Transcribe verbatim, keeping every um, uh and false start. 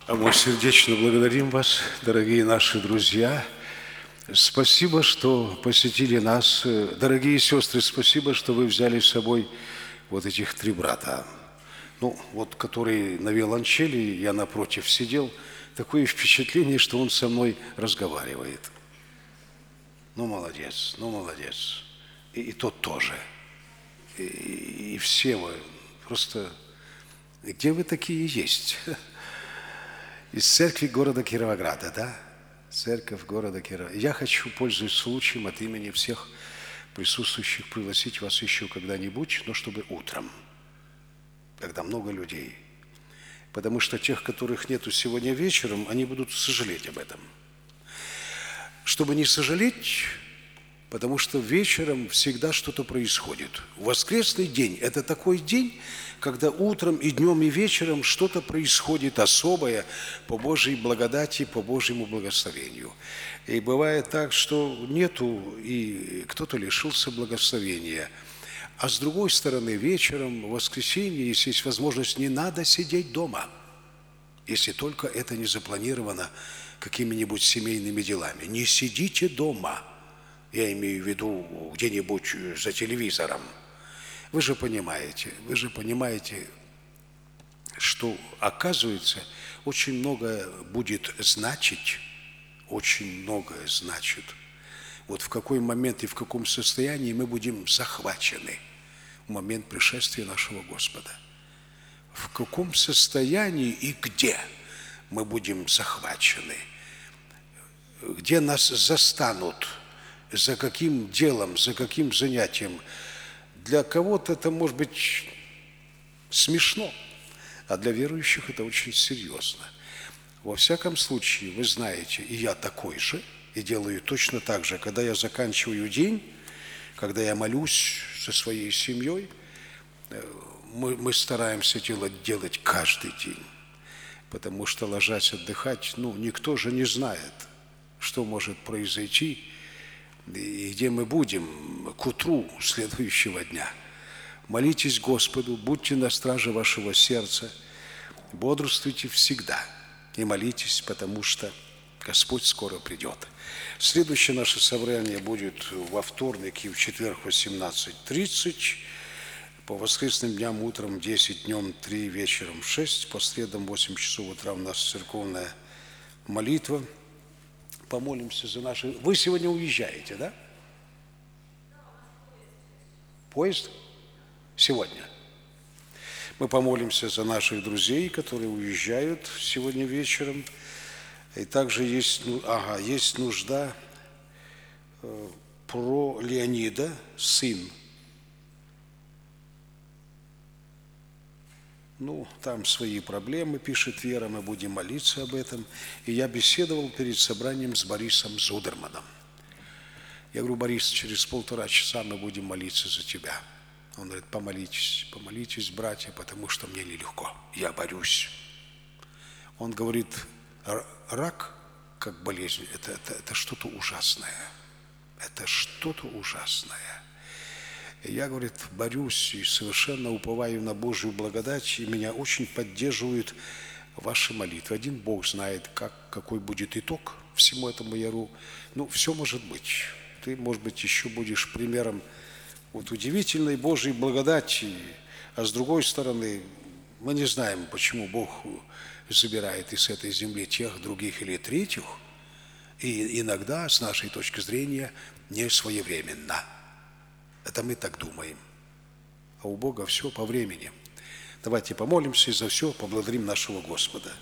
А мы сердечно благодарим вас, дорогие наши друзья. Спасибо, что посетили нас. Дорогие сестры, спасибо, что вы взяли с собой вот этих три брата. Ну, вот который на виолончели, я напротив сидел, такое впечатление, что он со мной разговаривает. Ну, молодец, ну, молодец. И, и тот тоже. И, и все вы. Просто где вы такие есть? Из церкви города Кировограда, да? Церковь города Кировограда. Я хочу, пользуясь случаем, от имени всех присутствующих, пригласить вас еще когда-нибудь, но чтобы утром, когда много людей. Потому что тех, которых нету сегодня вечером, они будут сожалеть об этом. Чтобы не сожалеть, потому что вечером всегда что-то происходит. Воскресный день – это такой день, когда утром и днем, и вечером что-то происходит особое по Божьей благодати, по Божьему благословению. И бывает так, что нету, и кто-то лишился благословения. А с другой стороны, вечером, в воскресенье, если есть возможность, не надо сидеть дома, если только это не запланировано какими-нибудь семейными делами. Не сидите дома. Я имею в виду где-нибудь за телевизором. Вы же понимаете, вы же понимаете, что, оказывается, очень многое будет значить, очень многое значит. Вот в какой момент и в каком состоянии мы будем захвачены в момент пришествия нашего Господа. В каком состоянии и где мы будем захвачены. Где нас застанут, за каким делом, за каким занятием. Для кого-то это может быть смешно, а для верующих это очень серьезно. Во всяком случае, вы знаете, и я такой же, и делаю точно так же, когда я заканчиваю день, когда я молюсь со своей семьей, мы, мы стараемся делать, делать каждый день, потому что, ложась отдыхать, ну, никто же не знает, что может произойти, и где мы будем к утру следующего дня. Молитесь Господу, будьте на страже вашего сердца, бодрствуйте всегда и молитесь, потому что Господь скоро придет. Следующее наше собрание будет во вторник и в четверг в восемнадцать тридцать, по воскресным дням утром десять, днем три, вечером шесть, по средам восемь часов утра у нас церковная молитва. Помолимся за наши... Вы сегодня уезжаете, да? Поезд? Сегодня. Мы помолимся за наших друзей, которые уезжают сегодня вечером. И также есть, ну, ага, есть нужда э, про Леонида, сын. Ну, там свои проблемы, пишет Вера, мы будем молиться об этом. И я беседовал перед собранием с Борисом Зудерманом. Я говорю: Борис, через полтора часа мы будем молиться за тебя. Он говорит: помолитесь, помолитесь, братья, потому что мне нелегко, я борюсь. Он говорит: рак, как болезнь, это, это, это что-то ужасное. Это что-то ужасное. И я, говорит, борюсь и совершенно уповаю на Божью благодать, и меня очень поддерживают ваши молитвы. Один Бог знает, как, какой будет итог всему этому. Я говорю: ну, все может быть. Ты, может быть, еще будешь примером вот удивительной Божьей благодати, а с другой стороны, мы не знаем, почему Бог забирает из этой земли тех, других или третьих, и иногда, с нашей точки зрения, не своевременно. Это мы так думаем. А у Бога все по времени. Давайте помолимся и за все поблагодарим нашего Господа.